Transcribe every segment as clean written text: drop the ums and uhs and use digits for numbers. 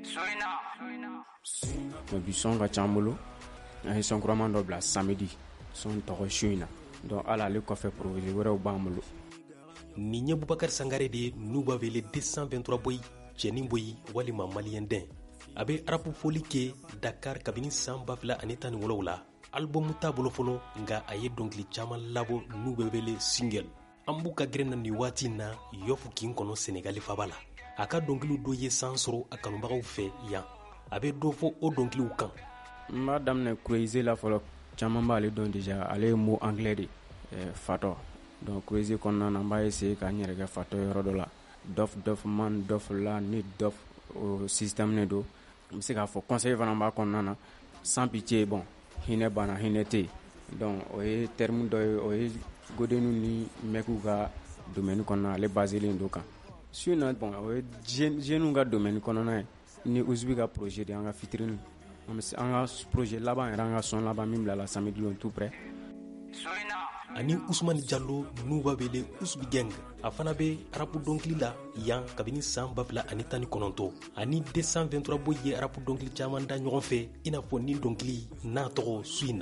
bi son ka ca n bolo an ye son kuraman dɔ bila samedi son tɔgɔ su in na donc ala ale kɔfɛ projet wɛrɛw b'an bolo. Nin ye Bubakar Sangare de ye n'u b'a wele 223 boyi cɛnin boyi walima maliyɛn den. A bɛ arabu foli kɛ Dakar kabini san 2017 la. Albumu t'a bolo fɔlɔ nka a ye dɔnkili caman labɔ n'u bɛ wele single. An b'u ka gɛrɛn na nin waati na Yoff kin kɔnɔ Senegali faba la. A ka dɔnkiliw dɔ ye san sɔrɔ a kanubagaw fɛ yan. A bɛ dɔ fɔ o dɔnkiliw kan. N b'a daminɛ Crazy la fɔlɔ, caman b'ale dɔn déjà, ale ye mot anglais de fatɔ. Donc Crazy kɔnɔna na n b'a essayer ka n yɛrɛ kɛ fatɔ yɔrɔ dɔ la. Dof man dof la ni dof o système ne do. N bɛ se k'a fɔ conseil fana b'a kɔnɔna na sans pitié bon hinɛ banna hinɛ tɛ yen. Donc o ye terme dɔ ye, o ye Godenu ni Mɛkiw ka domaine kɔnɔna ale baselen do kan. Su in na bon o ye jeunes ka domaine kɔnɔna ye ni Ouzubi ka projet de an ka vitrine. An ka projet laban yɛrɛ an ka son laban min bilala samedi lon tout près. Ani Ousmane Diallo n'u b'a wele Ouzubi Gang, a fana bɛ arabu dɔnkili la yan kabini san 2019 ani 223 boyi ye arabu dɔnkili caman da ɲɔgɔn fɛ i n'a fɔ nin dɔnkili n'a tɔgɔ su in na.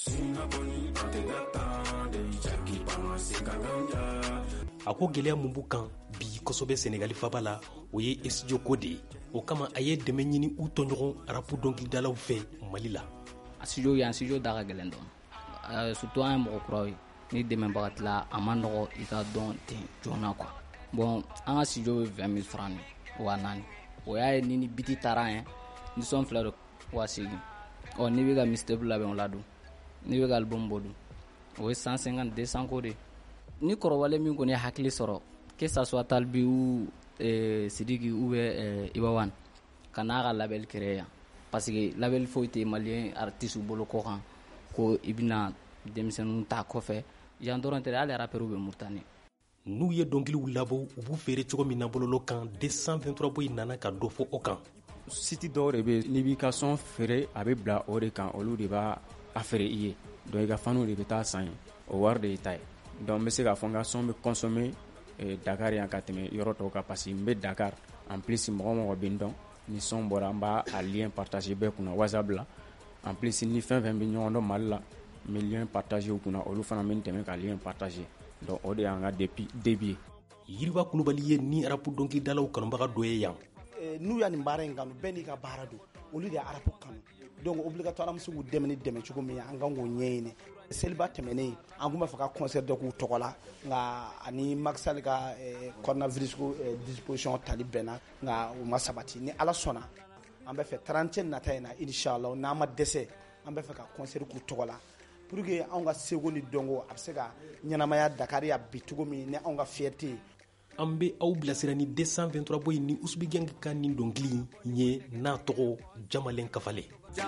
A ko gɛlɛya mun b'u kan bi kosɛbɛ Senegali faba la o ye studio ko de ye. O kama a ye dɛmɛ ɲini u tɔɲɔgɔn arabu dɔnkilidalaw fɛ Mali la. Studio da ka gɛlɛn dɔn. Surtout an ye mɔgɔ kuraw ye. Ni dɛmɛbaga tila a ma nɔgɔ i ka dɔn ten joona quoi. Bon an ka studio bɛ 20 000 francs wa 4. O y'a ye ni biti taara an ye ni son fila do wa 8. Ni bɛ ka mixtape labɛn o la don. Ni bɛ ka album bɔ don. O ye 150 200 ko de. Ni kɔrɔbalen min kɔni ye hakili sɔrɔ que ça soit Talbi ou Sidiki ou Ibawan ka n'a ka label créer yan parce que label foyi tɛ malien artiste bolo kɔ kan ko i bɛna denmisɛnninw ta kɔfɛ yan dɔrɔn tɛ hali rappeurs bɛ Mauritanie. N'u ye dɔnkiliw labɔ u b'u feere cogo min na bɔlɔlɔ kan 223 boyi nana ka dɔ fɔ o kan. Site dɔw de bɛ n'i b'i ka son feere a bɛ bila o de kan olu de b'a feere i ye donc i ka faniw de bɛ taa san yen o wari de y'i ta ye. Donc n bɛ se k'a fɔ n ka son bɛ consommer Dakar yan ka tɛmɛ yɔrɔ tɔw kan parce que n bɛ Dakar en plus mɔgɔ bɛ n dɔn ni son bɔra n b'a lien partager bɛɛ kunna WhatsApp la en plus ni fɛn bɛ ɲɔgɔn dɔn Mali la n bɛ lien partager u kunna olu fana bɛ n dɛmɛ ka lien partager donc o de y'an ka début ye. Yiriba Kulubali ye ni arabu dɔnkilidalaw kanubaga dɔ ye yan. N'u y'a nin baara in kanu bɛɛ n'i ka baara don olu de ye arabu kanu donc obligatoire an bɛ se k'u dɛmɛ cogo min an kan k'o ɲɛɲini. Seliba tɛmɛnen an tun b'a fɛ ka concert dɔ k'u tɔgɔ la nka ani Maxal ka coronavirus ko disposition tali bɛnna nka u ma sabati ni Ala sɔnna an bɛ fɛ 30 nata in na inshallah n'an ma dɛsɛ an bɛ fɛ ka concert k'u tɔgɔ la pour que anw ka seko ni dɔnko a bɛ se ka ɲɛnamaya Dakar ya bi cogo min ni anw ka fierté ye. An bɛ aw bilasira ni 223 boyi ni Ouzubi Gang ka nin dɔnkili ye n'a tɔgɔ Jamalen Kafale.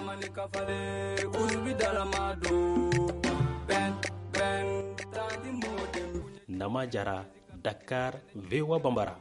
Ouzubi Dalamado Nama Jara, Dakar, VOA Bambara.